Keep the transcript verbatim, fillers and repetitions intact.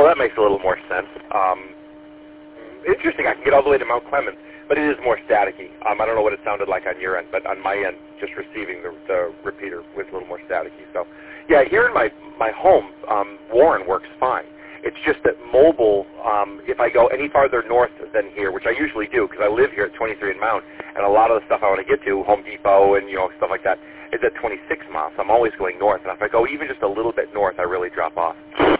that makes a little more sense. Um, interesting. I can get all the way to Mount Clemens, but it is more staticky. Um, I don't know what it sounded like on your end, but on my end, just receiving the, the repeater was a little more staticky. So, yeah, here in my, my home, um, Warren works fine. It's just that mobile, um, if I go any farther north than here, which I usually do because I live here at twenty-three and Mount, and a lot of the stuff I want to get to, Home Depot and, you know, stuff like that, is at twenty-six miles. So I'm always going north. And if I go even just a little bit north, I really drop off.